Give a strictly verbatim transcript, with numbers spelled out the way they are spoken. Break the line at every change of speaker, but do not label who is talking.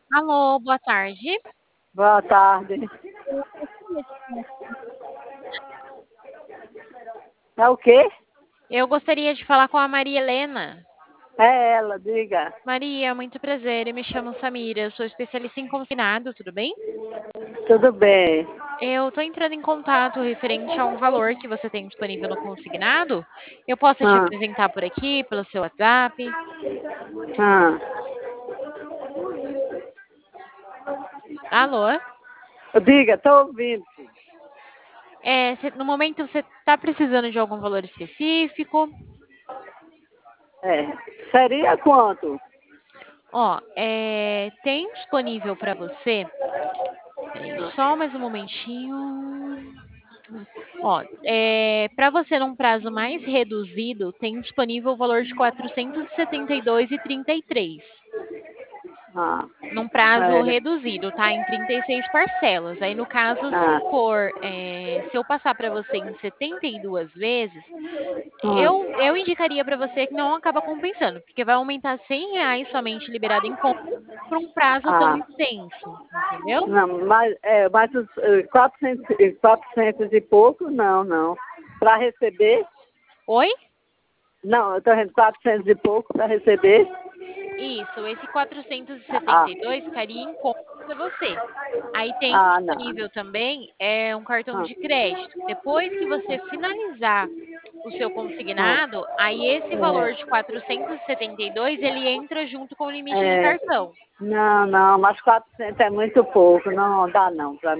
Alô, boa tarde.
Boa tarde.
Eu gostaria de falar
É o quê?
eu gostaria de falar com a Maria Helena.
É ela, diga.
Maria, muito prazer, eu me chamo Samira, eu sou especialista em consignado, tudo bem?
Tudo bem.
Eu tô entrando em contato referente a um valor que você tem disponível no consignado. Eu posso te
Ah,
apresentar por aqui, pelo seu WhatsApp?
ah.
Alô?
Diga, estou ouvindo.
É, cê- no momento você está precisando de algum valor específico?
É. Seria quanto?
Ó, é, tem disponível para você. Peraí, só mais um momentinho. Ó, é, para você num prazo mais reduzido, tem disponível o valor de quatrocentos e setenta e dois e trinta e três.
Ah,
Num prazo
é.
reduzido, tá? Em trinta e seis parcelas. Aí, no caso, se
Ah,
for, é, se eu passar para você em setenta e duas vezes,
ah,
eu, eu indicaria para você que não acaba compensando, porque vai aumentar cem reais somente liberado em conta por um prazo tão
ah.
extenso, entendeu?
Não, mas, é, mas os eh, quatrocentos, eh, quatrocentos e pouco, não, não. Para receber?
Oi?
Não, eu estou vendo quatrocentos e pouco para receber.
Isso, esse quatrocentos e setenta
Ah,
e dois ficaria em conta para você. Aí tem
ah, não.
disponível também é um cartão
Ah,
de crédito. Depois que você finalizar o seu
ah.
consignado, aí esse valor de quatrocentos e setenta e dois ele entra junto com o limite de
É, é.
cartão.
Não, não, mas quatrocentos é muito pouco. Não dá não para